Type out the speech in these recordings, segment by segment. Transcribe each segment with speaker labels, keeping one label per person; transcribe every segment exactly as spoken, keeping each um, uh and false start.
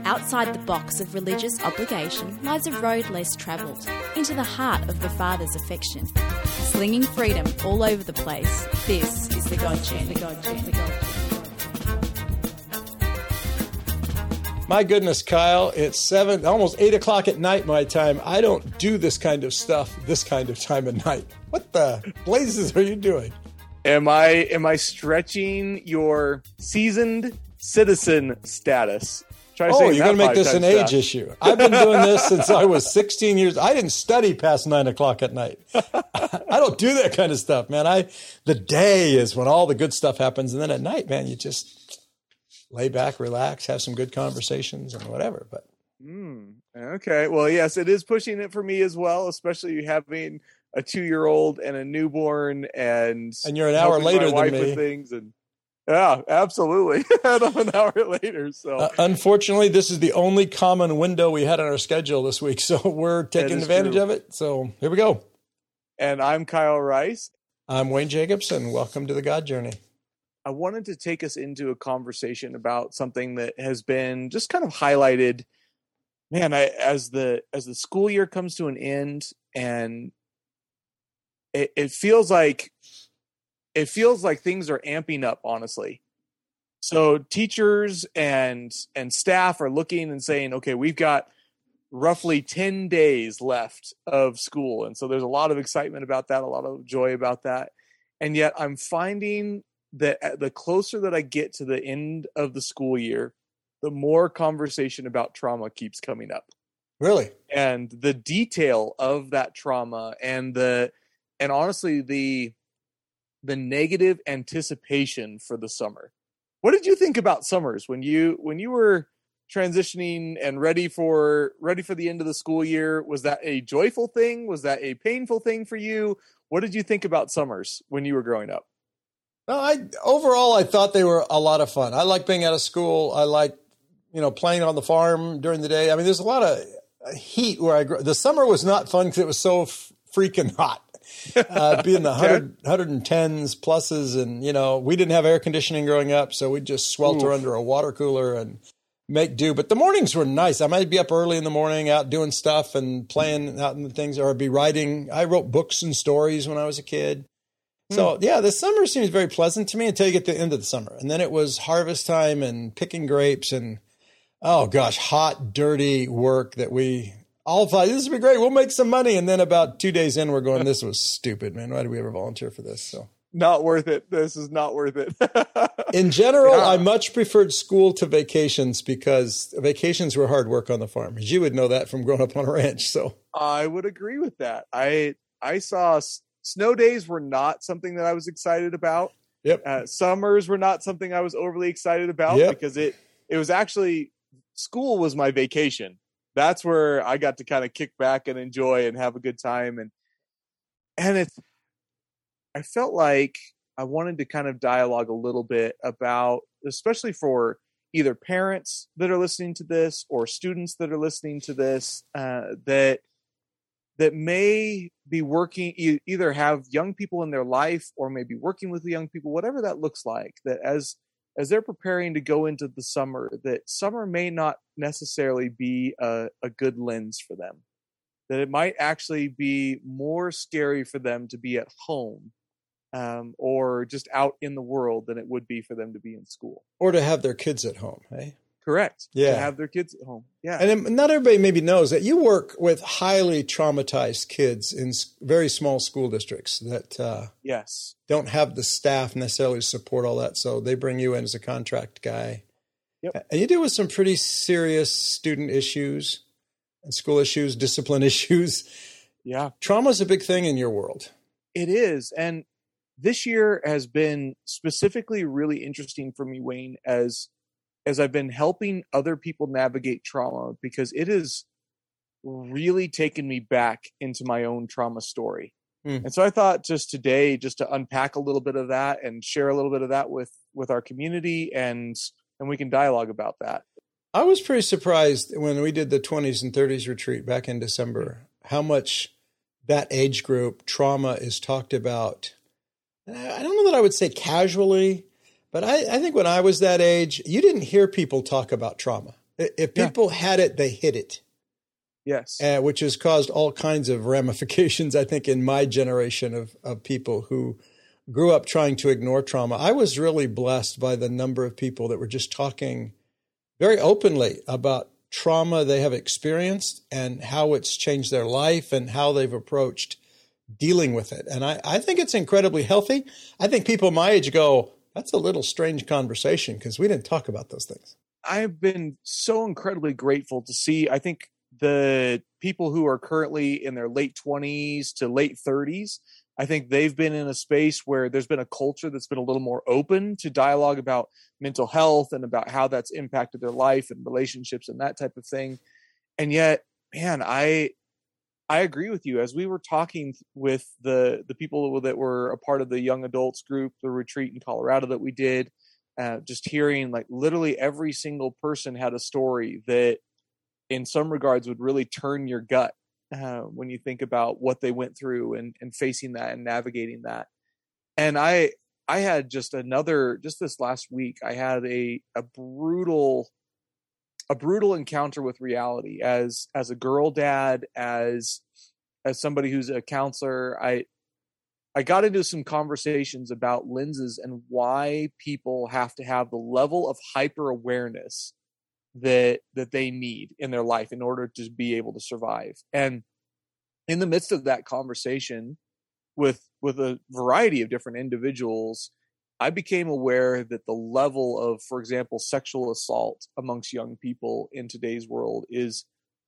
Speaker 1: Outside the box of religious obligation lies a road less travelled, into the heart of the Father's affection. Slinging freedom all over the place, this is the God Journey. The God Journey. The God Journey.
Speaker 2: My goodness, Kyle, it's seven, almost eight o'clock at night my time. I don't do this kind of stuff this kind of time of night. What the blazes are you doing?
Speaker 3: Am I am I stretching your seasoned citizen status?
Speaker 2: Oh, you're going to make this an age issue. I've been doing this since I was sixteen years. I didn't study past nine o'clock at night. I don't do that kind of stuff, man. I the day is when all the good stuff happens, and then at night, man, you just lay back, relax, have some good conversations, and whatever. But
Speaker 3: mm, okay, well, yes, it is pushing it for me as well, especially having a two-year-old and a newborn, and
Speaker 2: and you're an hour later
Speaker 3: my
Speaker 2: than
Speaker 3: wife
Speaker 2: me.
Speaker 3: With things and yeah, absolutely. And I'm an hour later. So
Speaker 2: uh, unfortunately, this is the only common window we had on our schedule this week, so we're taking advantage
Speaker 3: true.
Speaker 2: of it. So here we go.
Speaker 3: And I'm Kyle Rice.
Speaker 2: I'm Wayne Jacobs, and welcome to the God Journey.
Speaker 3: I wanted to take us into a conversation about something that has been just kind of highlighted. Man, I, as the as the school year comes to an end, and it, it feels like. It feels like things are amping up, honestly. So teachers and and staff are looking and saying, okay, we've got roughly ten days left of school. And so there's a lot of excitement about that, a lot of joy about that. And yet I'm finding that the closer that I get to the end of the school year, the more conversation about trauma keeps coming up.
Speaker 2: Really?
Speaker 3: And the detail of that trauma and the and honestly the the negative anticipation for the summer. What did you think about summers when you when you were transitioning and ready for ready for the end of the school year? Was that a joyful thing? Was that a painful thing for you? What did you think about summers when you were growing up?
Speaker 2: No, I overall I thought they were a lot of fun. I like being out of school. I like, you know, playing on the farm during the day. I mean, there's a lot of heat where I grew. The summer was not fun because it was so f- freaking hot. uh, being the one hundred, one hundred tens pluses, and you know, we didn't have air conditioning growing up, so we'd just swelter Ooh. under a water cooler and make do. But the mornings were nice. I might be up early in the morning out doing stuff and playing out in the things, or I'd be writing. I wrote books and stories when I was a kid. So hmm. yeah, the summer seems very pleasant to me until you get to the end of the summer. And then it was harvest time and picking grapes and, oh gosh, hot, dirty work that we all thought, this would be great. We'll make some money. And then about two days in, we're going, this was stupid, man. Why did we ever volunteer for this? So
Speaker 3: not worth it. This is not worth it.
Speaker 2: In general,
Speaker 3: yeah.
Speaker 2: I much preferred school to vacations because vacations were hard work on the farm. As you would know that from growing up on a ranch. So
Speaker 3: I would agree with that. I, I saw s- snow days were not something that I was excited about.
Speaker 2: Yep.
Speaker 3: Uh, summers were not something I was overly excited about
Speaker 2: yep.
Speaker 3: because it, it was actually school was my vacation. That's where I got to kind of kick back and enjoy and have a good time. And, and it's, I felt like I wanted to kind of dialogue a little bit about, especially for either parents that are listening to this or students that are listening to this, uh, that, that may be working, e- either have young people in their life or maybe working with the young people, whatever that looks like, that as, as they're preparing to go into the summer, that summer may not necessarily be a, a good lens for them, that it might actually be more scary for them to be at home um, or just out in the world than it would be for them to be in school.
Speaker 2: Or to have their kids at home, hey?
Speaker 3: Correct.
Speaker 2: Yeah.
Speaker 3: To have their kids at home. Yeah.
Speaker 2: And not everybody maybe knows that you work with highly traumatized kids in very small school districts that uh,
Speaker 3: yes.
Speaker 2: don't have the staff necessarily to support all that. So they bring you in as a contract guy.
Speaker 3: Yep.
Speaker 2: And you deal with some pretty serious student issues and school issues, discipline issues.
Speaker 3: Yeah.
Speaker 2: Trauma is a big thing in your world.
Speaker 3: It is. And this year has been specifically really interesting for me, Wayne, as as I've been helping other people navigate trauma, because it has really taken me back into my own trauma story. Mm. And so I thought just today, just to unpack a little bit of that and share a little bit of that with, with our community, and, and we can dialogue about that.
Speaker 2: I was pretty surprised when we did the twenties and thirties retreat back in December, how much that age group trauma is talked about. I don't know that I would say casually, but I, I think when I was that age, you didn't hear people talk about trauma. If people yeah. had it, they hid it.
Speaker 3: Yes.
Speaker 2: Uh, which has caused all kinds of ramifications, I think, in my generation of, of people who grew up trying to ignore trauma. I was really blessed by the number of people that were just talking very openly about trauma they have experienced and how it's changed their life and how they've approached dealing with it. And I, I think it's incredibly healthy. I think people my age go, that's a little strange conversation because we didn't talk about those things.
Speaker 3: I've been so incredibly grateful to see, I think, the people who are currently in their late twenties to late thirties, I think they've been in a space where there's been a culture that's been a little more open to dialogue about mental health and about how that's impacted their life and relationships and that type of thing. And yet, man, I I agree with you. As we were talking with the, the people that were a part of the young adults group, the retreat in Colorado that we did, uh, just hearing like literally every single person had a story that in some regards would really turn your gut uh, when you think about what they went through and, and facing that and navigating that. And I, I had just another, just this last week, I had a, a brutal, a brutal encounter with reality as, as a girl dad, as, as somebody who's a counselor. I, I got into some conversations about lenses and why people have to have the level of hyper awareness that that they need in their life in order to be able to survive. And in the midst of that conversation with with a variety of different individuals, I became aware that the level of, for example, sexual assault amongst young people in today's world is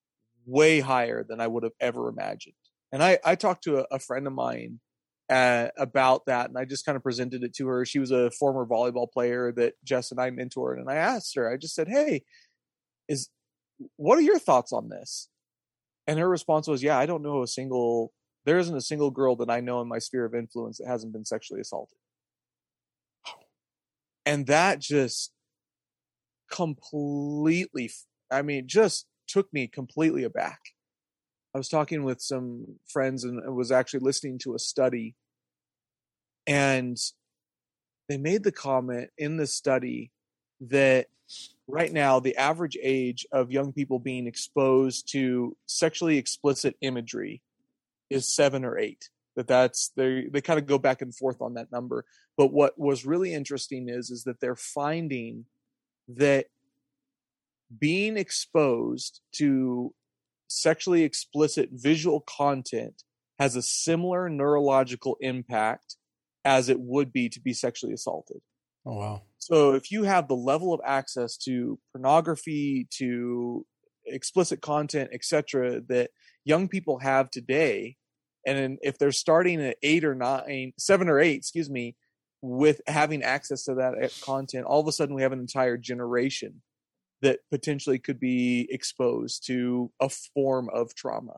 Speaker 3: way higher than I would have ever imagined. And I, I talked to a, a friend of mine uh, about that, and I just kind of presented it to her. She was a former volleyball player that Jess and I mentored, and I asked her, I just said, hey, is what are your thoughts on this? And her response was, yeah, I don't know a single, there isn't a single girl that I know in my sphere of influence that hasn't been sexually assaulted. And that just completely, I mean, just took me completely aback. I was talking with some friends and was actually listening to a study, and they made the comment in the study that right now the average age of young people being exposed to sexually explicit imagery is seven or eight. That that's they they kind of go back and forth on that number. But what was really interesting is is that they're finding that being exposed to sexually explicit visual content has a similar neurological impact as it would be to be sexually assaulted.
Speaker 2: Oh, wow.
Speaker 3: So if you have the level of access to pornography, to explicit content, et cetera, that young people have today, and if they're starting at eight or nine, seven or eight, excuse me, with having access to that content, all of a sudden we have an entire generation that potentially could be exposed to a form of trauma.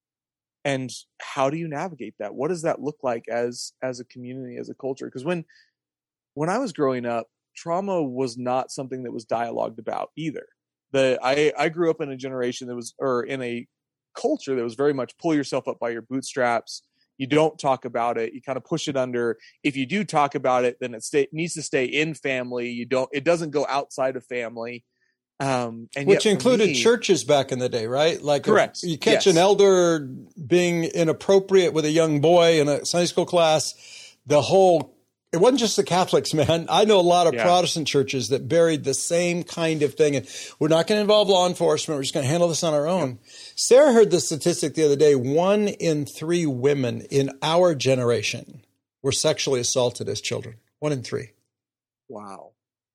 Speaker 3: And how do you navigate that? What does that look like as as a community, as a culture? Because when when I was growing up, trauma was not something that was dialogued about either. The I, I grew up in a generation that was, or in a culture that was very much pull yourself up by your bootstraps. You don't talk about it. You kind of push it under. If you do talk about it, then it stay, needs to stay in family. You don't. It doesn't go outside of family. Um, and
Speaker 2: Which
Speaker 3: yet
Speaker 2: included
Speaker 3: me,
Speaker 2: churches back in the day, right? Like,
Speaker 3: correct.
Speaker 2: You catch
Speaker 3: Yes.
Speaker 2: an elder being inappropriate with a young boy in a Sunday school class, the whole, it wasn't just the Catholics, man. I know a lot of
Speaker 3: yeah.
Speaker 2: Protestant churches that buried the same kind of thing. And we're not going to involve law enforcement. We're just going to handle this on our own. Yeah. Sarah heard the statistic the other day. One in three women in our generation were sexually assaulted as children. One in three.
Speaker 3: Wow.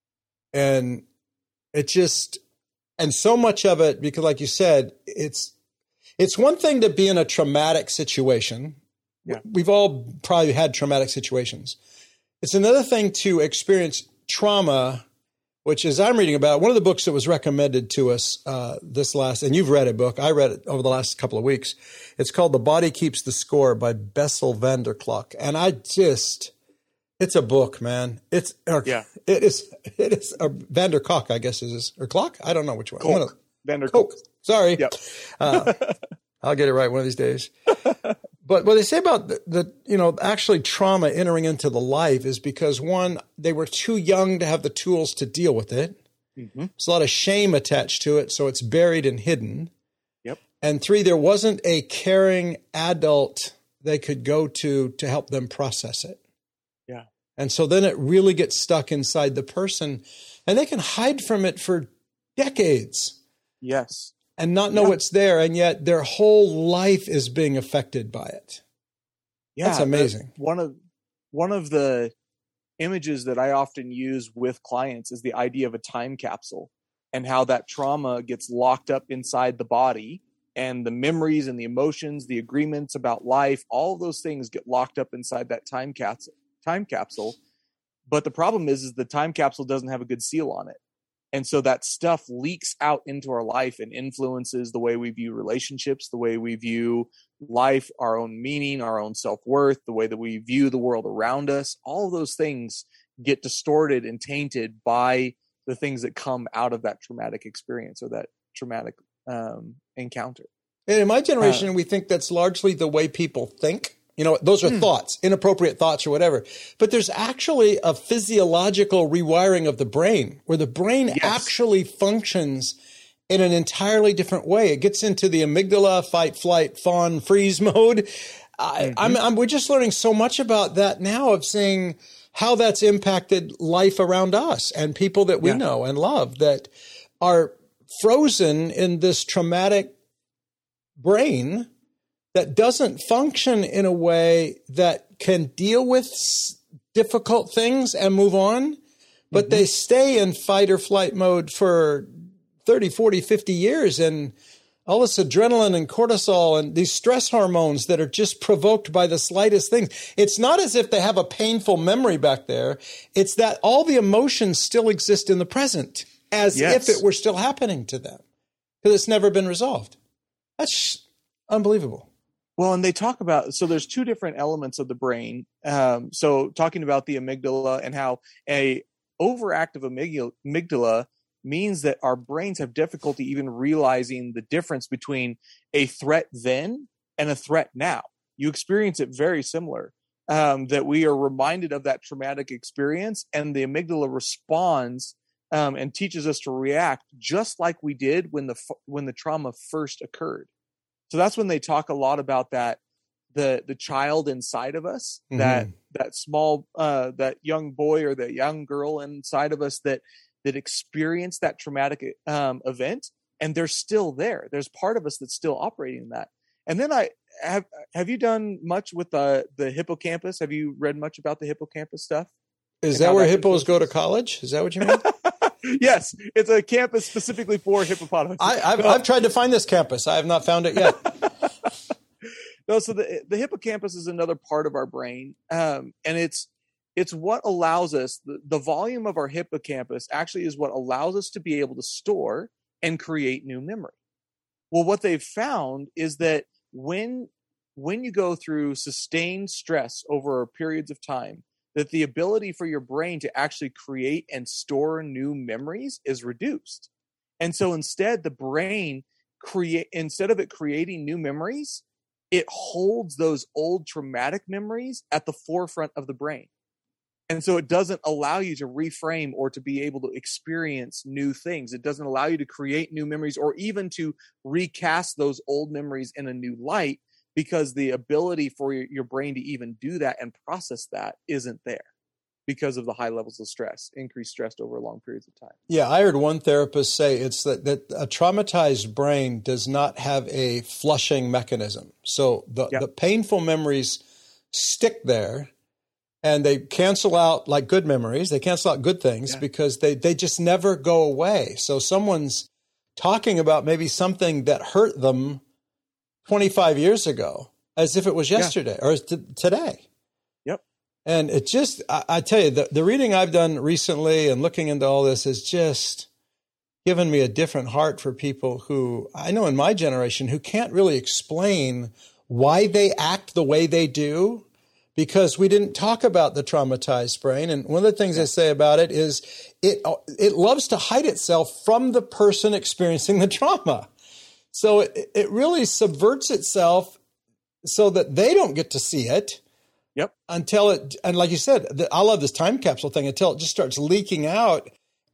Speaker 2: And it just, and so much of it, because like you said, it's, it's one thing to be in a traumatic situation.
Speaker 3: Yeah.
Speaker 2: We've all probably had traumatic situations. It's another thing to experience trauma, which is I'm reading about one of the books that was recommended to us uh, this last, and you've read a book. I read it over the last couple of weeks. It's called The Body Keeps the Score by Bessel van der Kolk. And I just, it's a book, man. It's, or,
Speaker 3: yeah.
Speaker 2: it is, it is, or Van der Kolk, I guess is, or Clock? I don't know which one.
Speaker 3: Kolk. Van der Kolk.
Speaker 2: Sorry.
Speaker 3: Yep.
Speaker 2: uh, I'll get it right one of these days. But what they say about the, the, you know, actually trauma entering into the life is because, one, they were too young to have the tools to deal with it.
Speaker 3: Mm-hmm.
Speaker 2: There's a lot of shame attached to it, so it's buried and hidden.
Speaker 3: Yep.
Speaker 2: And three, there wasn't a caring adult they could go to to help them process it.
Speaker 3: Yeah.
Speaker 2: And so then it really gets stuck inside the person, and they can hide from it for decades.
Speaker 3: Yes.
Speaker 2: And not know
Speaker 3: yeah.
Speaker 2: it's there, and yet their whole life is being affected by it.
Speaker 3: Yeah,
Speaker 2: that's amazing.
Speaker 3: One of one of the images that I often use with clients is the idea of a time capsule, and how that trauma gets locked up inside the body, and the memories and the emotions, the agreements about life, all of those things get locked up inside that time capsule. Time capsule. But the problem is, is the time capsule doesn't have a good seal on it. And so that stuff leaks out into our life and influences the way we view relationships, the way we view life, our own meaning, our own self-worth, the way that we view the world around us. All of those things get distorted and tainted by the things that come out of that traumatic experience or that traumatic um, encounter.
Speaker 2: And in my generation,
Speaker 3: Uh,
Speaker 2: we think that's largely the way people think. You know, those are
Speaker 3: Hmm.
Speaker 2: thoughts, inappropriate thoughts or whatever. But there's actually a physiological rewiring of the brain where the brain
Speaker 3: Yes.
Speaker 2: actually functions in an entirely different way. It gets into the amygdala, fight, flight, fawn, freeze mode. I, I'm, I'm, we're just learning so much about that now, of seeing how that's impacted life around us and people that we
Speaker 3: Yeah.
Speaker 2: know and love that are frozen in this traumatic brain that doesn't function in a way that can deal with s- difficult things and move on, but they stay in fight or flight mode for thirty, forty, fifty years. And all this adrenaline and cortisol and these stress hormones that are just provoked by the slightest things. It's not as if they have a painful memory back there. It's that all the emotions still exist in the present as
Speaker 3: Yes.
Speaker 2: if it were still happening to them because it's never been resolved. That's unbelievable.
Speaker 3: Well, and they talk about, so there's two different elements of the brain. Um, so talking about the amygdala and how a overactive amygdala, amygdala means that our brains have difficulty even realizing the difference between a threat then and a threat now. You experience it very similar, um, that we are reminded of that traumatic experience, and the amygdala responds um, and teaches us to react just like we did when the when the trauma first occurred. So that's when they talk a lot about that, the the child inside of us,
Speaker 2: Mhm.
Speaker 3: that that small, uh, that young boy or that young girl inside of us that that experienced that traumatic um, event, and they're still there. There's part of us that's still operating in that. And then I have have you done much with the the hippocampus? Have you read much about the hippocampus stuff?
Speaker 2: Is
Speaker 3: And
Speaker 2: that
Speaker 3: how
Speaker 2: where
Speaker 3: that
Speaker 2: hippos go to
Speaker 3: influences-
Speaker 2: college? Is that what you mean?
Speaker 3: Yes, it's a campus specifically for hippopotamus.
Speaker 2: I, I've, I've tried to find this campus. I have not found it yet.
Speaker 3: No, so the the hippocampus is another part of our brain, um, and it's it's what allows us, the, the volume of our hippocampus actually is what allows us to be able to store and create new memory. Well, what they've found is that when when you go through sustained stress over periods of time, that the ability for your brain to actually create and store new memories is reduced. And so instead, the brain create instead of it creating new memories, it holds those old traumatic memories at the forefront of the brain. And so it doesn't allow you to reframe or to be able to experience new things. It doesn't allow you to create new memories or even to recast those old memories in a new light, because the ability for your, your brain to even do that and process that isn't there because of the high levels of stress, increased stress over long periods of time.
Speaker 2: Yeah, I heard one therapist say it's that, that a traumatized brain does not have a flushing mechanism. So the,
Speaker 3: Yep.
Speaker 2: the painful memories stick there and they cancel out like good memories. They cancel out good things
Speaker 3: Yeah.
Speaker 2: because they, they just never go away. So someone's talking about maybe something that hurt them twenty-five years ago as if it was yesterday or as t- today.
Speaker 3: Yep.
Speaker 2: And it just, I, I tell you, the, the reading I've done recently and looking into all this has just given me a different heart for people who I know in my generation who can't really explain why they act the way they do because we didn't talk about the traumatized brain. And one of the things I say about it is it it loves to hide itself from the person experiencing the trauma. So it, it really subverts itself so that they don't get to see it.
Speaker 3: Yep.
Speaker 2: Until it, and like you said, the, I love this time capsule thing, until it just starts leaking out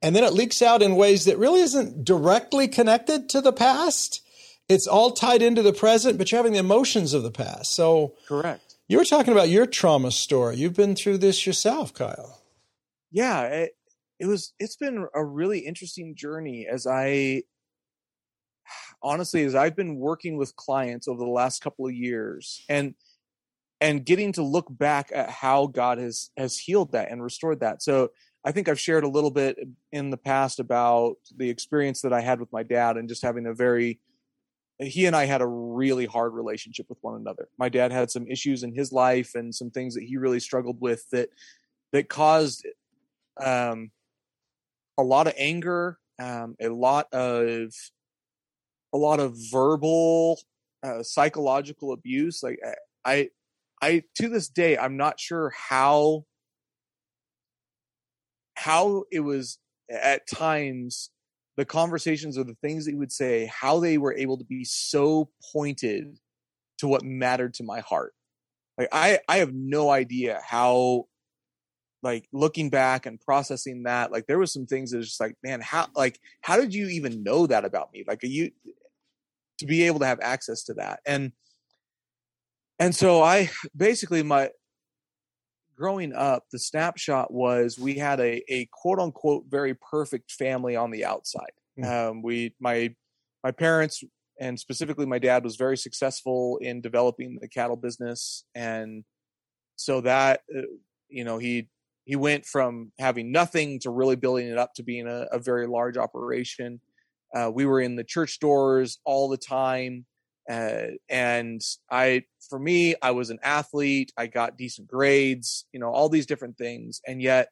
Speaker 2: and then it leaks out in ways that really isn't directly connected to the past. It's all tied into the present, but you're having the emotions of the past. So
Speaker 3: correct.
Speaker 2: You were talking about your trauma story. You've been through this yourself, Kyle.
Speaker 3: Yeah, it, it was, it's been a really interesting journey as I, honestly, as I've been working with clients over the last couple of years and, and getting to look back at how God has, has healed that and restored that. So I think I've shared a little bit in the past about the experience that I had with my dad and just having a very, he and I had a really hard relationship with one another. My dad had some issues in his life and some things that he really struggled with that, that caused um, a lot of anger, um, a lot of, a lot of verbal, uh, psychological abuse. Like I, I, to this day, I'm not sure how, how it was at times, the conversations or the things that he would say, how they were able to be so pointed to what mattered to my heart. Like I, I have no idea how, like looking back and processing that, like there was some things that was just like, man, how, like, how did you even know that about me? Like you, to be able to have access to that. And, and so I basically my, growing up, the snapshot was we had a, a quote unquote, very perfect family on the outside. Mm. Um, we, my, my parents and specifically my dad was very successful in developing the cattle business. And so that, uh, you know, he, he went from having nothing to really building it up to being a, a very large operation. Uh, we were in the church doors all the time. Uh, and I, for me, I was an athlete. I got decent grades, you know, all these different things. And yet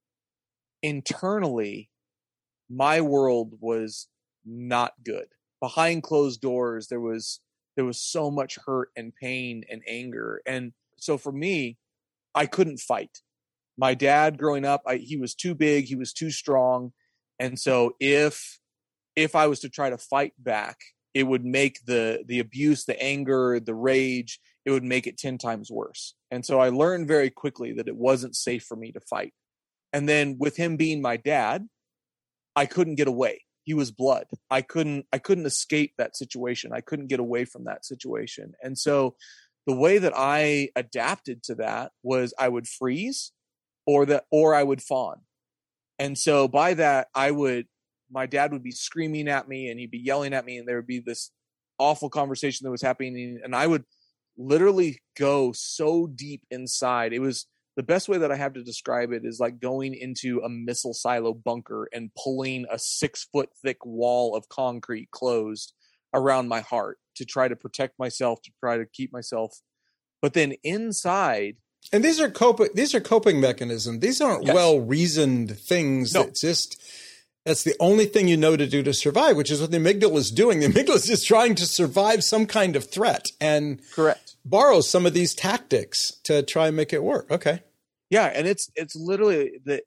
Speaker 3: internally, my world was not good. Behind closed doors, there was, there was so much hurt and pain and anger. And so for me, I couldn't fight. My dad growing up, I, he was too big. He was too strong. And so if, if I was to try to fight back, it would make the, the abuse, the anger, the rage, it would make it ten times worse. And so I learned very quickly that it wasn't safe for me to fight. And then with him being my dad, I couldn't get away. He was blood. I couldn't, I couldn't escape that situation. I couldn't get away from that situation. And so the way that I adapted to that was I would freeze or that, or I would fawn. And so by that, I would, my dad would be screaming at me and he'd be yelling at me and there would be this awful conversation that was happening. And I would literally go so deep inside. It was the best way that I have to describe it is like going into a missile silo bunker and pulling a six foot thick wall of concrete closed around my heart to try to protect myself, to try to keep myself. But then inside.
Speaker 2: And these are coping, these are coping mechanisms. These aren't yes. well-reasoned things
Speaker 3: no.
Speaker 2: that just, that's the only thing you know to do to survive, which is what the amygdala is doing. The amygdala is just trying to survive some kind of threat and
Speaker 3: correct
Speaker 2: borrows some of these tactics to try and make it work. Okay.
Speaker 3: Yeah. And it's, it's literally the,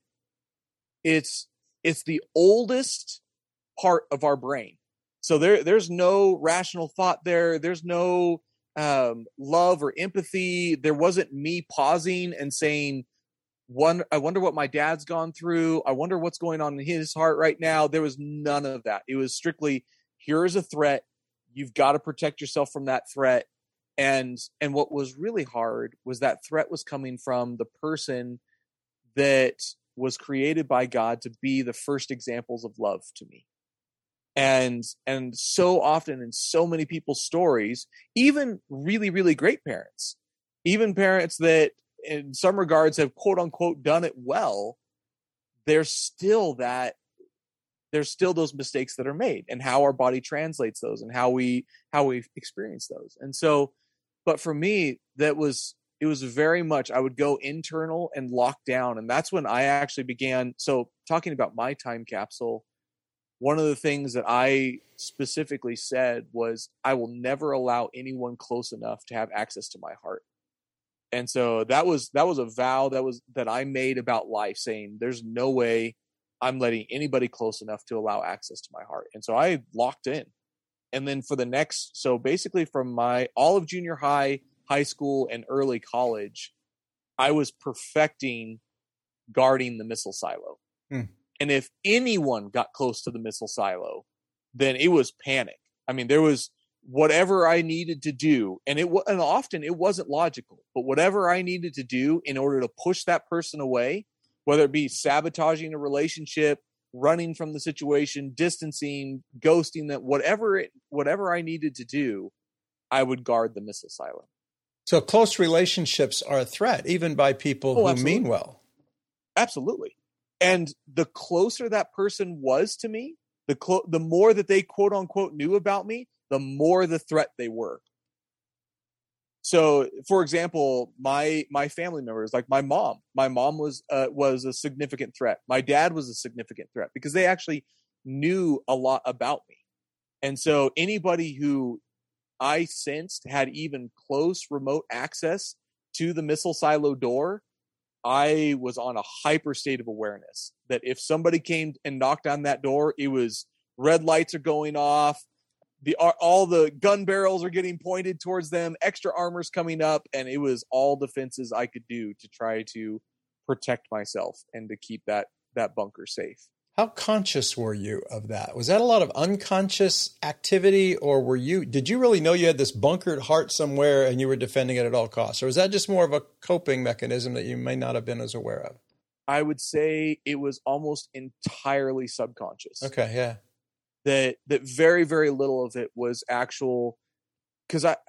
Speaker 3: it's, it's the oldest part of our brain. So there, there's no rational thought there. There's no um, love or empathy. There wasn't me pausing and saying, One, I wonder what my dad's gone through. I wonder what's going on in his heart right now. There was none of that. It was strictly, here is a threat. You've got to protect yourself from that threat. And, and what was really hard was that threat was coming from the person that was created by God to be the first examples of love to me. And, and so often in so many people's stories, even really, really great parents, even parents that, in some regards have quote unquote done it well, there's still that, there's still those mistakes that are made and how our body translates those and how we, how we experience those. And so, but for me, that was, it was very much, I would go internal and lock down. And that's when I actually began. So talking about my time capsule, one of the things that I specifically said was, I will never allow anyone close enough to have access to my heart. And so that was, that was a vow that was, that I made about life, saying there's no way I'm letting anybody close enough to allow access to my heart. And so I locked in. And then for the next, so basically from my, all of junior high, high school, and early college, I was perfecting guarding the missile silo. Hmm. And if anyone got close to the missile silo, then it was panic. I mean, there was whatever I needed to do. And it and often it wasn't logical, but whatever I needed to do in order to push that person away, whether it be sabotaging a relationship, running from the situation, distancing, ghosting them, whatever it, whatever I needed to do, I would guard the missile silo.
Speaker 2: So close relationships are a threat, even by people
Speaker 3: Oh,
Speaker 2: who
Speaker 3: absolutely.
Speaker 2: mean well.
Speaker 3: Absolutely. And the closer that person was to me, the clo- the more that they quote unquote knew about me, the more the threat they were. So, for example, my my family members, like my mom, my mom was uh, was a significant threat. My dad was a significant threat because they actually knew a lot about me. And so anybody who I sensed had even close remote access to the missile silo door, I was on a hyper state of awareness that if somebody came and knocked on that door, it was red lights are going off. The all the gun barrels are getting pointed towards them, extra armor's coming up, and it was all defenses I could do to try to protect myself and to keep that that bunker safe.
Speaker 2: How conscious were you of that? Was that a lot of unconscious activity, or were you, did you really know you had this bunkered heart somewhere and you were defending it at all costs? Or was that just more of a coping mechanism that you may not have been as aware of?
Speaker 3: I would say it was almost entirely subconscious.
Speaker 2: Okay, yeah.
Speaker 3: That that very, very little of it was actual, because I,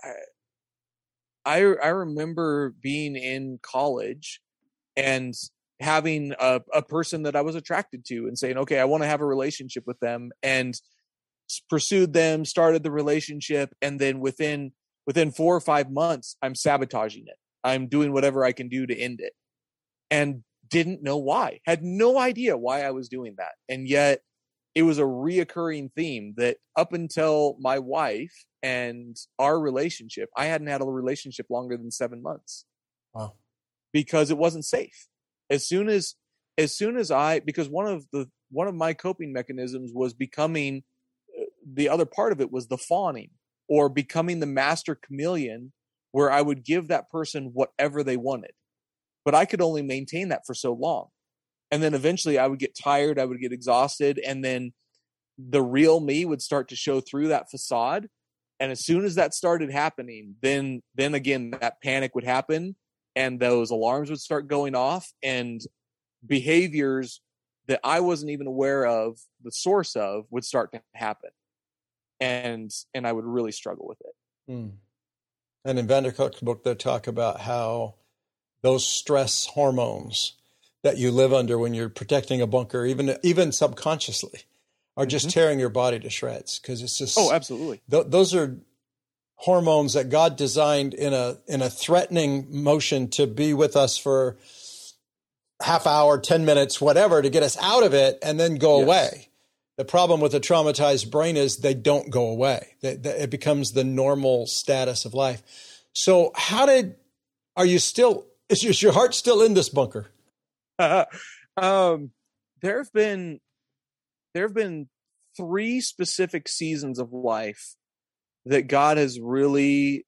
Speaker 3: I I remember being in college and having a, a person that I was attracted to and saying, okay, I want to have a relationship with them, and pursued them, started the relationship. And then within, within four or five months, I'm sabotaging it. I'm doing whatever I can do to end it, and didn't know why, had no idea why I was doing that. And yet it was a reoccurring theme that up until my wife and our relationship, I hadn't had a relationship longer than seven months.
Speaker 2: Wow.
Speaker 3: Because it wasn't safe. As soon as, as soon as I, because one of the, one of my coping mechanisms was becoming, the other part of it was the fawning, or becoming the master chameleon, where I would give that person whatever they wanted, but I could only maintain that for so long. And then eventually I would get tired, I would get exhausted, and then the real me would start to show through that facade. And as soon as that started happening, then, then again, that panic would happen, and those alarms would start going off, and behaviors that I wasn't even aware of, the source of, would start to happen. And, and I would really struggle with it.
Speaker 2: Hmm. And in Vandercook's book, they talk about how those stress hormones that you live under when you're protecting a bunker, even even subconsciously, are just mm-hmm. tearing your body to shreds. Because it's just
Speaker 3: oh, absolutely.
Speaker 2: Th- those are hormones that God designed in a in a threatening motion to be with us for half hour, ten minutes, whatever, to get us out of it and then go yes. away. The problem with a traumatized brain is they don't go away. They, they, it becomes the normal status of life. So, how did? Are you still? Is, is your heart still in this bunker?
Speaker 3: um, there have been there have been three specific seasons of life that God has really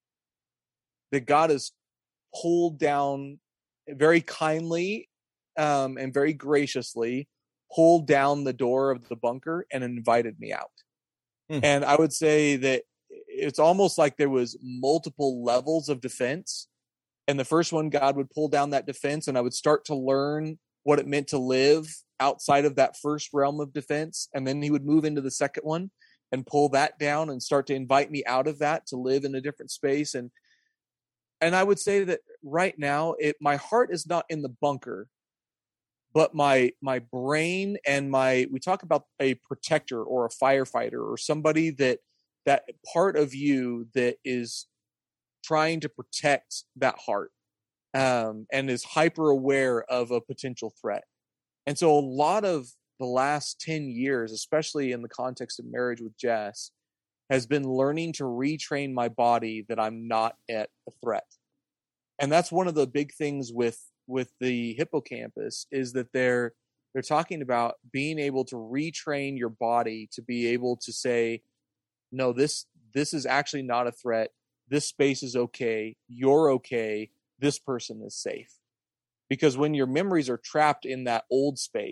Speaker 3: that God has pulled down very kindly um, and very graciously pulled down the door of the bunker and invited me out. Hmm. And I would say that it's almost like there was multiple levels of defense. And the first one, God would pull down that defense, and I would start to learn what it meant to live outside of that first realm of defense. And then he would move into the second one and pull that down and start to invite me out of that to live in a different space. And and I would say that right now, it my heart is not in the bunker, but my my brain and my, we talk about a protector or a firefighter or somebody that that part of you that is trying to protect that heart um, and is hyper aware of a potential threat. And so a lot of the last ten years, especially in the context of marriage with Jess, has been learning to retrain my body that I'm not at a threat. And that's one of the big things with, with the hippocampus, is that they're, they're talking about being able to retrain your body to be able to say, no, this, this is actually not a threat. This space is okay. You're okay. This person is safe. Because when your memories are trapped in that old space,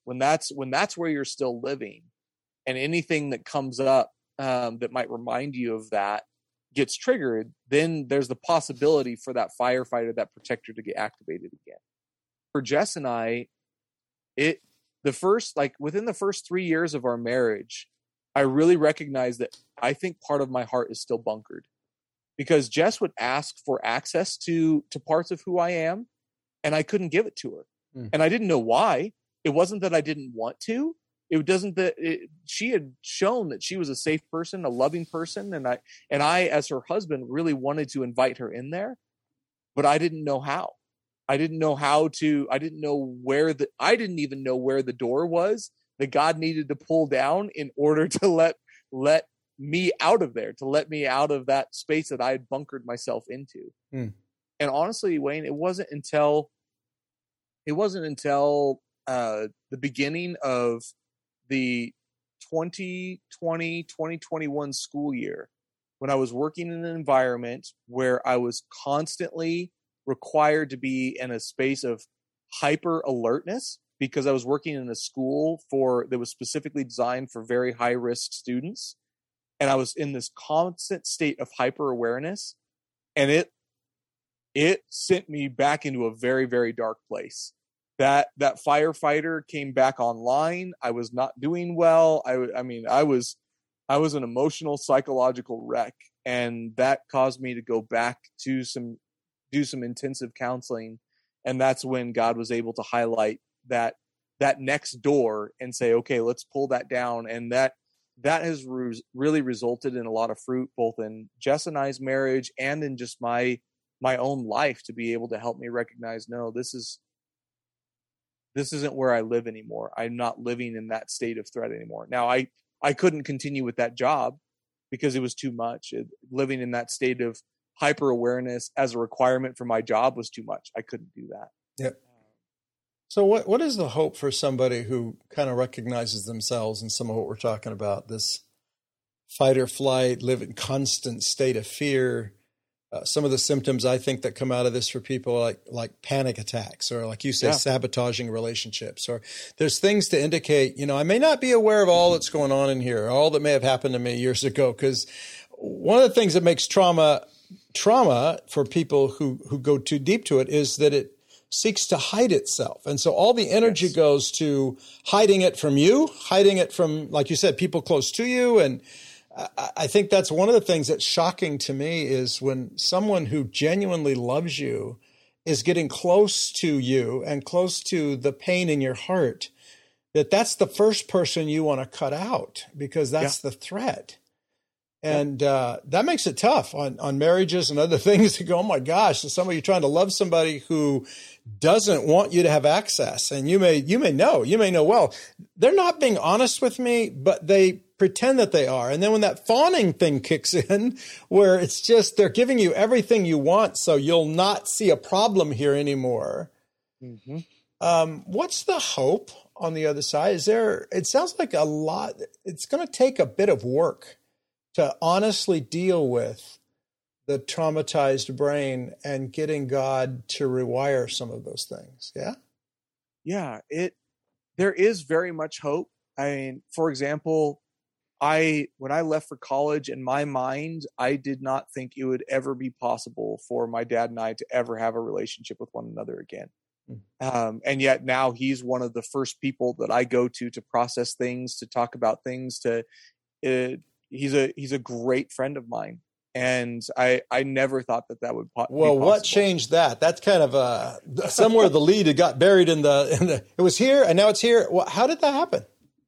Speaker 3: when that's when that's where you're still living, and anything that comes up um, that might remind you of that gets triggered, then there's the possibility for that firefighter, that protector, to get activated again. For Jess and I, it the first like within the first three years of our marriage, I really recognized that I think part of my heart is still bunkered, because Jess would ask for access to to parts of who I am, and I couldn't give it to her. Mm. And I didn't know why. It wasn't that I didn't want to. It doesn't that it, she had shown that she was a safe person, a loving person, and I and I, as her husband, really wanted to invite her in there, but I didn't know how. I didn't know how to. I didn't know where the. I didn't even know where the door was that God needed to pull down in order to let let me out of there, to let me out of that space that I had bunkered myself into. Mm. And honestly, Wayne, it wasn't until it wasn't until uh, the beginning of the twenty twenty, twenty twenty-one school year, when I was working in an environment where I was constantly required to be in a space of hyper alertness, because I was working in a school for that was specifically designed for very high risk students. And I was in this constant state of hyper awareness, and it, it sent me back into a very, very dark place. That that firefighter came back online. I was not doing well. I, I mean, I was I was an emotional, psychological wreck, and that caused me to go back to some do some intensive counseling. And that's when God was able to highlight that that next door and say, okay, let's pull that down. And that that has re- really resulted in a lot of fruit, both in Jess and I's marriage and in just my my own life, to be able to help me recognize, no, this is. This isn't where I live anymore. I'm not living in that state of threat anymore. Now, I, I couldn't continue with that job because it was too much. It, living in that state of hyper awareness as a requirement for my job was too much. I couldn't do that.
Speaker 2: Yep. So what what is the hope for somebody who kind of recognizes themselves in some of what we're talking about, this fight or flight, live in constant state of fear? Uh, some of the symptoms I think that come out of this for people are like like panic attacks, or like you say, yeah. sabotaging relationships, or there's things to indicate, you know, I may not be aware of all that's going on in here, all that may have happened to me years ago. Because one of the things that makes trauma trauma for people who, who go too deep to it is that it seeks to hide itself. And so all the energy yes. goes to hiding it from you, hiding it from, like you said, people close to you. And I think that's one of the things that's shocking to me is when someone who genuinely loves you is getting close to you and close to the pain in your heart, that that's the first person you want to cut out, because that's yeah. the threat. And yeah. uh, that makes it tough on, on marriages and other things to go, oh my gosh, so somebody you're trying to love somebody who doesn't want you to have access. And you may, you may know, you may know, well, they're not being honest with me, but they pretend that they are. And then when that fawning thing kicks in, where it's just, they're giving you everything you want, so you'll not see a problem here anymore. Mm-hmm. Um, what's the hope on the other side? Is there, it sounds like a lot, it's going to take a bit of work to honestly deal with the traumatized brain and getting God to rewire some of those things. Yeah.
Speaker 3: Yeah. It, there is very much hope. I mean, for example, I, when I left for college, in my mind, I did not think it would ever be possible for my dad and I to ever have a relationship with one another again. Mm-hmm. Um, and yet now he's one of the first people that I go to, to process things, to talk about things, to, uh, he's a, he's a great friend of mine. And I, I never thought that that would po-
Speaker 2: well, be possible. What changed that? That's kind of uh, somewhere the lead had got buried in the, in the, it was here and now it's here. Well, how did that happen?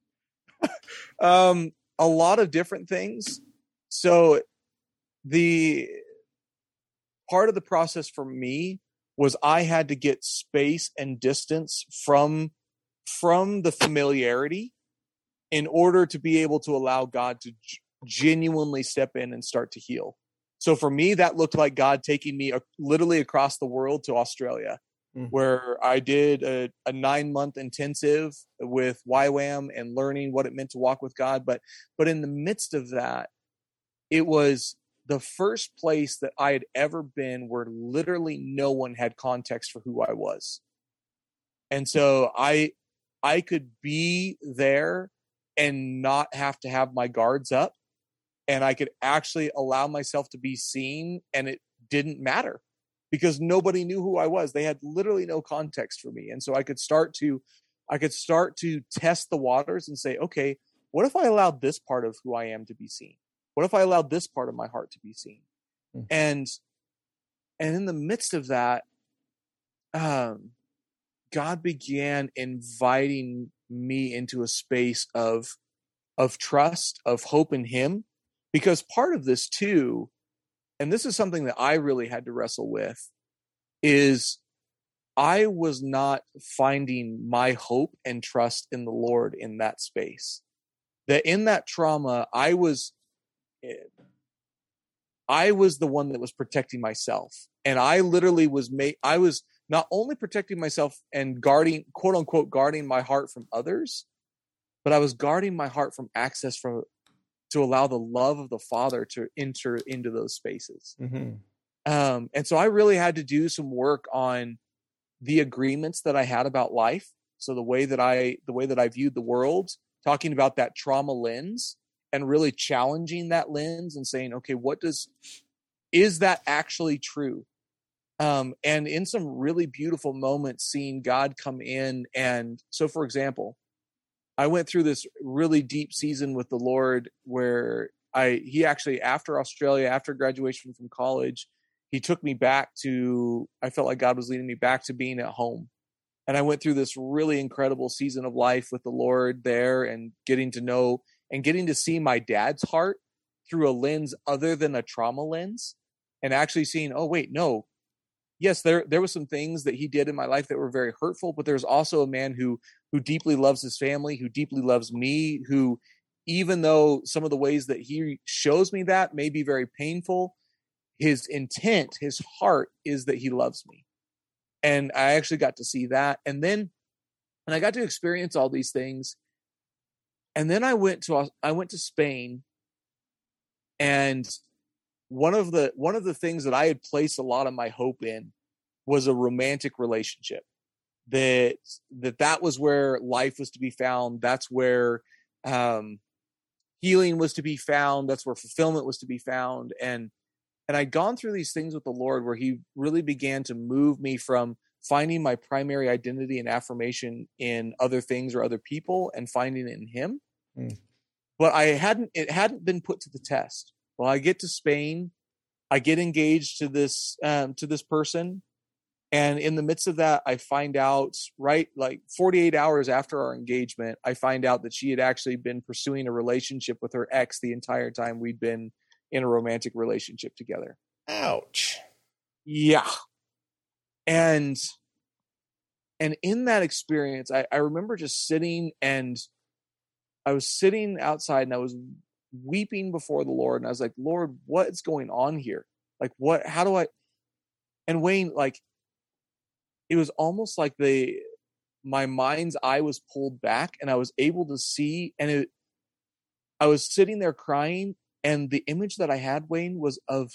Speaker 3: um, a lot of different things. So the part of the process for me was I had to get space and distance from, from the familiarity in order to be able to allow God to g- genuinely step in and start to heal. So for me, that looked like God taking me uh, literally across the world to Australia, mm. where I did a, a nine month intensive with Y WAM and learning what it meant to walk with God. But, but in the midst of that, it was the first place that I had ever been where literally no one had context for who I was. And so I, I could be there and not have to have my guards up, and I could actually allow myself to be seen, and it didn't matter because nobody knew who I was. They had literally no context for me. And so I could start to, I could start to test the waters and say, okay, what if I allowed this part of who I am to be seen? What if I allowed this part of my heart to be seen? Mm-hmm. And, and in the midst of that, um, God began inviting me into a space of, of trust, of hope in him, because part of this too, and this is something that I really had to wrestle with, is I was not finding my hope and trust in the Lord in that space. That in that trauma, I was, I was the one that was protecting myself. And I literally was made, I was not only protecting myself and guarding, quote unquote, guarding my heart from others, but I was guarding my heart from access from, to allow the love of the Father to enter into those spaces. Mm-hmm. Um, and so I really had to do some work on the agreements that I had about life. So the way that I, the way that I viewed the world, talking about that trauma lens and really challenging that lens and saying, okay, what does, is that actually true? Um, and in some really beautiful moments, seeing God come in. And so, for example, I went through this really deep season with the Lord where I, he actually, after Australia, after graduation from college, he took me back to, I felt like God was leading me back to being at home. And I went through this really incredible season of life with the Lord there and getting to know and getting to see my dad's heart through a lens other than a trauma lens, and actually seeing, oh, wait, no. Yes, there there was some things that he did in my life that were very hurtful, but there's also a man who who deeply loves his family, who deeply loves me, who, even though some of the ways that he shows me that may be very painful, his intent, his heart is that he loves me. And I actually got to see that. And then, and I got to experience all these things. And then I went to, I went to Spain, and one of the, one of the things that I had placed a lot of my hope in was a romantic relationship. That, that that was where life was to be found. That's where, um, healing was to be found. That's where fulfillment was to be found. And, and I'd gone through these things with the Lord where he really began to move me from finding my primary identity and affirmation in other things or other people and finding it in him. Mm. But I hadn't, it hadn't been put to the test. Well, I get to Spain, I get engaged to this, um, to this person. And in the midst of that, I find out, right, like forty-eight hours after our engagement, I find out that she had actually been pursuing a relationship with her ex the entire time we'd been in a romantic relationship together.
Speaker 2: Ouch.
Speaker 3: Yeah. And, and in that experience, I, I remember just sitting, and I was sitting outside and I was weeping before the Lord. And I was like, Lord, what is going on here? Like, what, how do I, and Wayne, like, it was almost like the, my mind's eye was pulled back and I was able to see, and it, I was sitting there crying, and the image that I had, Wayne, was of,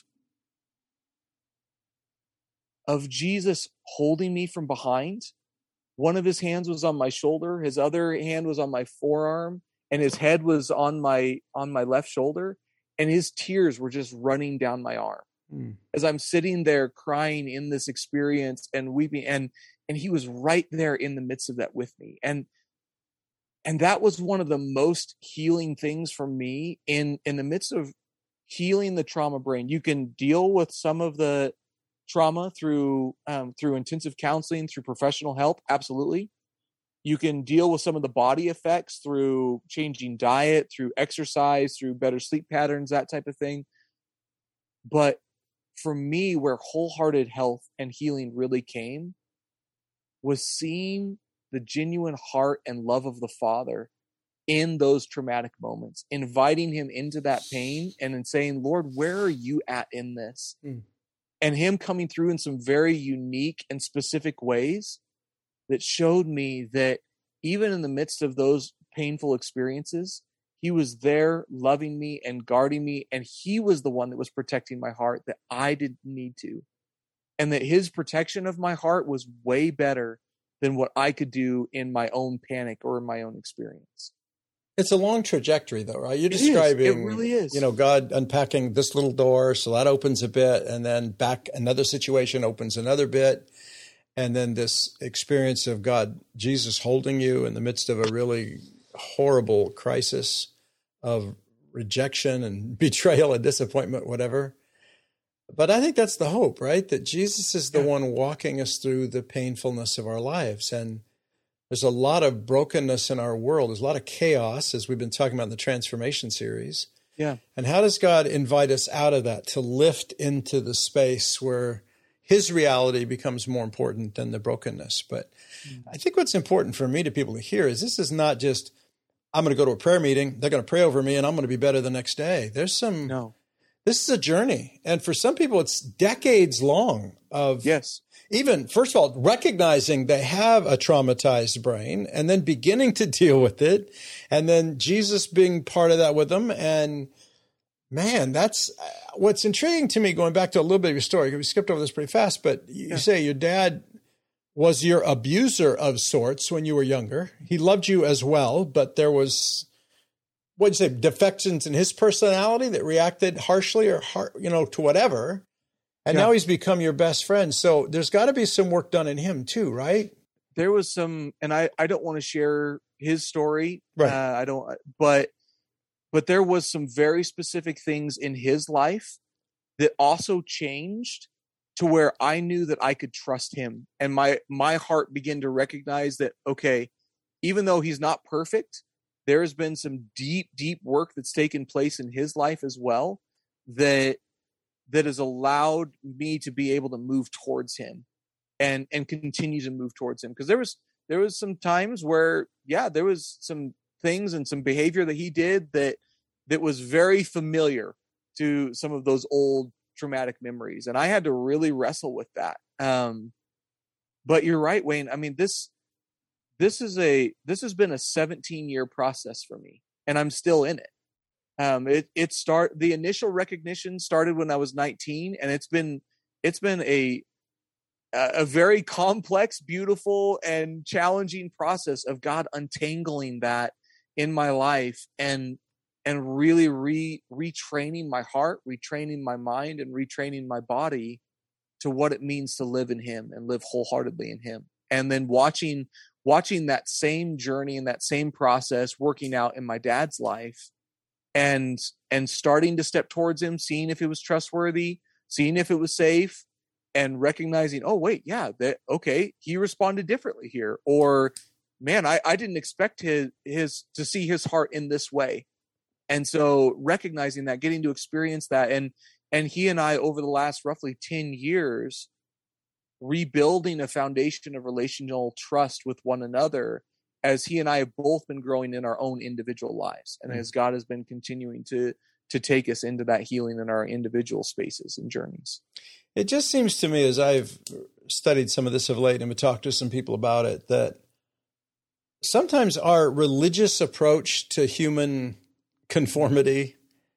Speaker 3: of Jesus holding me from behind. One of his hands was on my shoulder. His other hand was on my forearm, and his head was on my, on my left shoulder. And his tears were just running down my arm. Mm. As I'm sitting there crying in this experience and weeping, and, and he was right there in the midst of that with me. And, and that was one of the most healing things for me in, in the midst of healing the trauma brain. You can deal with some of the trauma through, um, through intensive counseling, through professional help. Absolutely. You can deal with some of the body effects through changing diet, through exercise, through better sleep patterns, that type of thing. But for me, where wholehearted health and healing really came was seeing the genuine heart and love of the Father in those traumatic moments, inviting him into that pain and then saying, Lord, where are you at in this? Mm. And him coming through in some very unique and specific ways that showed me that even in the midst of those painful experiences, he was there loving me and guarding me. And he was the one that was protecting my heart that I didn't need to. And that his protection of my heart was way better than what I could do in my own panic or in my own experience.
Speaker 2: It's a long trajectory, though, right? You're
Speaker 3: It is.
Speaker 2: describing,
Speaker 3: It really is.
Speaker 2: you know, God unpacking this little door, so that opens a bit, and then back another situation opens another bit, and then this experience of God, Jesus holding you in the midst of a really horrible crisis of rejection and betrayal and disappointment, whatever. But I think that's the hope, right? That Jesus is the
Speaker 3: Yeah.
Speaker 2: one walking us through the painfulness of our lives. And there's a lot of brokenness in our world. There's a lot of chaos, as we've been talking about in the Transformation series.
Speaker 3: Yeah.
Speaker 2: And how does God invite us out of that to lift into the space where his reality becomes more important than the brokenness? But mm. I think what's important for me to people to hear is this is not just, I'm going to go to a prayer meeting, they're going to pray over me, and I'm going to be better the next day. There's some...
Speaker 3: No.
Speaker 2: This is a journey. And for some people, it's decades long of
Speaker 3: yes.
Speaker 2: even, first of all, recognizing they have a traumatized brain and then beginning to deal with it. And then Jesus being part of that with them. And man, that's what's intriguing to me, going back to a little bit of your story. We skipped over this pretty fast, but you yeah. say your dad was your abuser of sorts when you were younger. He loved you as well, but there was... what'd you say, defections in his personality that reacted harshly or, har- you know, to whatever. And yeah. now he's become your best friend. So there's got to be some work done in him too, right?
Speaker 3: There was some, and I, I don't want to share his story.
Speaker 2: Right.
Speaker 3: Uh, I don't, but, but there was some very specific things in his life that also changed to where I knew that I could trust him. And my, my heart began to recognize that, okay, even though he's not perfect, there has been some deep, deep work that's taken place in his life as well that that has allowed me to be able to move towards him and and continue to move towards him. Because there was there was some times where, yeah, there was some things and some behavior that he did that that was very familiar to some of those old traumatic memories. And I had to really wrestle with that. Um, but you're right, Wayne. I mean, this This is a this has been a seventeen year process for me, and I'm still in it. Um, it it start the initial recognition started when I was nineteen, and it's been it's been a a very complex, beautiful, and challenging process of God untangling that in my life and and really re retraining my heart, retraining my mind, and retraining my body to what it means to live in Him and live wholeheartedly in Him, and then watching. watching that same journey and that same process working out in my dad's life and, and starting to step towards him, seeing if it was trustworthy, seeing if it was safe, and recognizing, oh, wait, yeah, that, okay, he responded differently here. Or, man, I, I didn't expect his, his, to see his heart in this way. And so recognizing that, getting to experience that. And, and he and I, over the last roughly ten years, rebuilding a foundation of relational trust with one another as he and I have both been growing in our own individual lives. And mm-hmm. as God has been continuing to, to take us into that healing in our individual spaces and journeys.
Speaker 2: It just seems to me, as I've studied some of this of late and talked to some people about it, that sometimes our religious approach to human conformity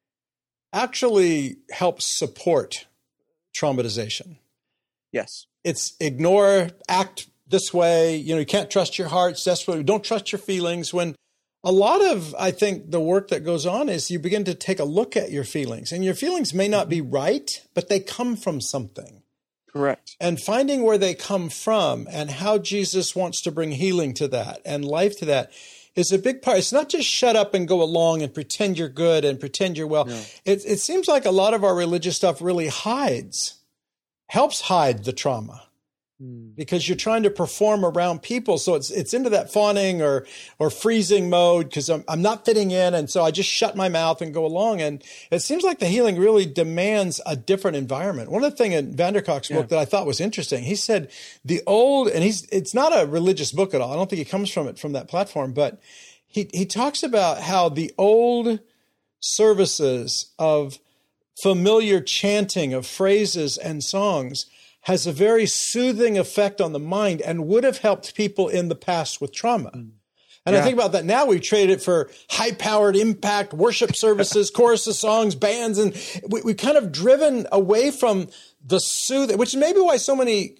Speaker 2: actually helps support traumatization.
Speaker 3: Yes.
Speaker 2: It's ignore, act this way. You know, you can't trust your heart. Desperately, don't trust your feelings. When a lot of, I think, the work that goes on is you begin to take a look at your feelings. And your feelings may not be right, but they come from something.
Speaker 3: Correct.
Speaker 2: And finding where they come from and how Jesus wants to bring healing to that and life to that is a big part. It's not just shut up and go along and pretend you're good and pretend you're well. No. It, it seems like a lot of our religious stuff really hides helps hide the trauma mm. because you're trying to perform around people. So it's it's into that fawning or or freezing mode because I'm, I'm not fitting in. And so I just shut my mouth and go along. And it seems like the healing really demands a different environment. One of the things in Vanderkolk's yeah. book that I thought was interesting, he said the old, and he's it's not a religious book at all. I don't think he comes from it from that platform, but he he talks about how the old services of familiar chanting of phrases and songs has a very soothing effect on the mind and would have helped people in the past with trauma. Mm. And yeah. I think about that now. We trade it for high-powered impact, worship services, choruses, songs, bands, and we, we've kind of driven away from the soothing, which is maybe why so many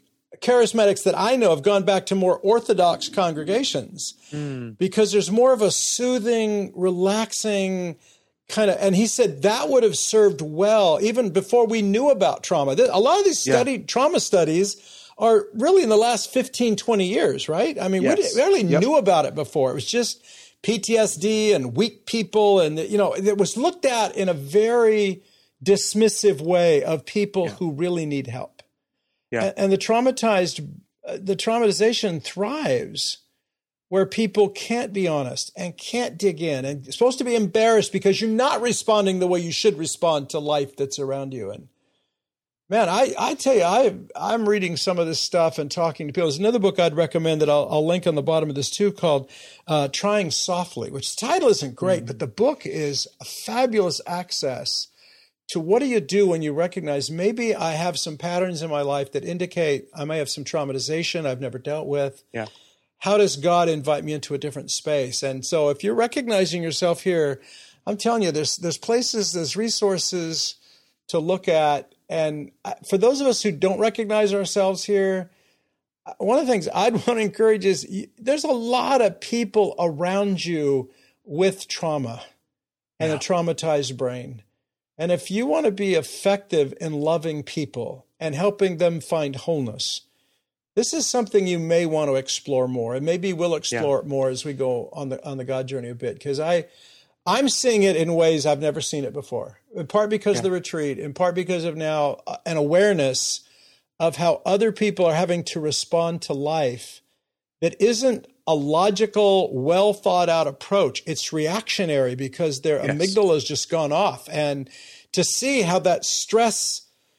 Speaker 2: charismatics that I know have gone back to more orthodox congregations mm. because there's more of a soothing, relaxing kind of, and he said that would have served well even before we knew about trauma. A lot of these study yeah. trauma studies are really in the last fifteen, twenty years, right? I mean, yes. we barely yep. knew about it before. It was just P T S D and weak people. And, you know, it was looked at in a very dismissive way of people yeah. who really need help. Yeah. And, and the traumatized, uh, the traumatization thrives where people can't be honest and can't dig in and supposed to be embarrassed because you're not responding the way you should respond to life that's around you. And man, I, I tell you, I, I'm reading some of this stuff and talking to people. There's another book I'd recommend that I'll, I'll link on the bottom of this too called uh, Trying Softly, which the title isn't great, mm-hmm. but the book is a fabulous access to what do you do when you recognize maybe I have some patterns in my life that indicate I may have some traumatization I've never dealt with.
Speaker 3: Yeah.
Speaker 2: How does God invite me into a different space? And so if you're recognizing yourself here, I'm telling you, there's there's places, there's resources to look at. And for those of us who don't recognize ourselves here, one of the things I'd want to encourage is there's a lot of people around you with trauma and yeah. a traumatized brain. And if you want to be effective in loving people and helping them find wholeness, this is something you may want to explore more, and maybe we'll explore yeah. it more as we go on the on the God journey a bit. Because I, I'm seeing it in ways I've never seen it before. In part because yeah. of the retreat, in part because of now an awareness of how other people are having to respond to life that isn't a logical, well thought out approach. It's reactionary because their yes. amygdala has just gone off, and to see how that stress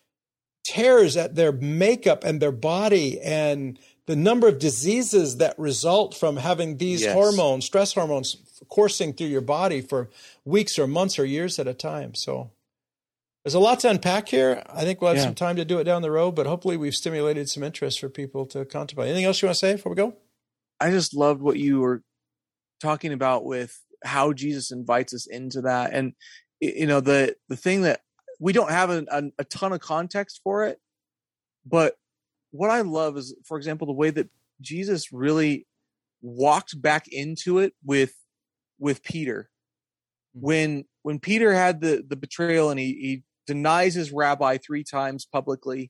Speaker 2: tears at their makeup and their body and the number of diseases that result from having these yes. hormones, stress hormones, coursing through your body for weeks or months or years at a time. So there's a lot to unpack here. I think we'll have yeah. some time to do it down the road, but hopefully we've stimulated some interest for people to contemplate. Anything else you want to say before we go?
Speaker 3: I just loved what you were talking about with how Jesus invites us into that. And, you know, the, the thing that we don't have a, a, a ton of context for it, but what I love is, for example, the way that Jesus really walked back into it with with Peter. When when Peter had the, the betrayal and he, he denies his rabbi three times publicly,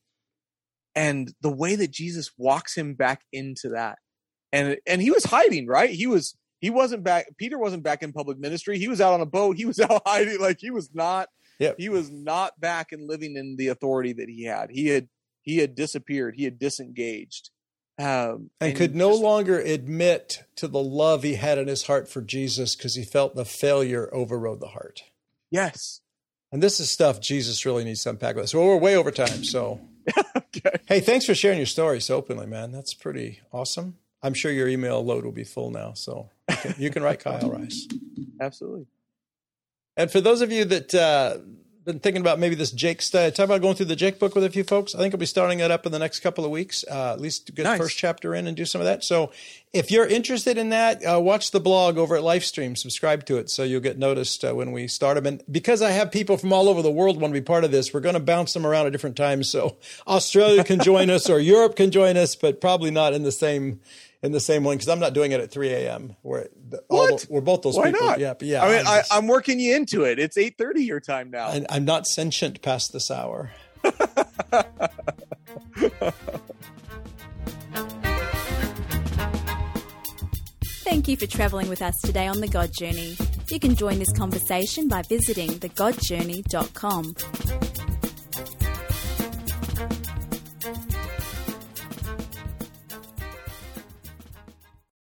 Speaker 3: and the way that Jesus walks him back into that. And and he was hiding, right? He was he wasn't back. Peter wasn't back in public ministry. He was out on a boat. He was out hiding. Like he was not Yep. He was not back and living in the authority that he had. He had he had disappeared. He had disengaged. Um,
Speaker 2: and, and could no just, longer admit to the love he had in his heart for Jesus because he felt the failure overrode the heart.
Speaker 3: Yes.
Speaker 2: And this is stuff Jesus really needs to unpack with us. Well, we're way over time, so.
Speaker 3: Okay.
Speaker 2: Hey, thanks for sharing your story so openly, man. That's pretty awesome. I'm sure your email load will be full now, so you can, you can write Kyle Rice.
Speaker 3: Absolutely.
Speaker 2: And for those of you that uh, been thinking about maybe this Jake study, talk about going through the Jake book with a few folks. I think I'll be starting it up in the next couple of weeks. Uh, at least get nice. the first chapter in and do some of that. So if you're interested in that, uh, watch the blog over at Lifestream. Subscribe to it so you'll get noticed uh, when we start them. And because I have people from all over the world want to be part of this, we're going to bounce them around at different times. So Australia can join us or Europe can join us, but probably not in the same in the same one because I'm not doing it at three a.m. We're all the, we're both those
Speaker 3: Why
Speaker 2: people.
Speaker 3: Not?
Speaker 2: Yeah, but yeah.
Speaker 3: I mean, I, I'm working you into it. It's eight thirty your time now.
Speaker 2: And I'm not sentient past this hour.
Speaker 1: Thank you for traveling with us today on The God Journey. You can join this conversation by visiting the god journey dot com.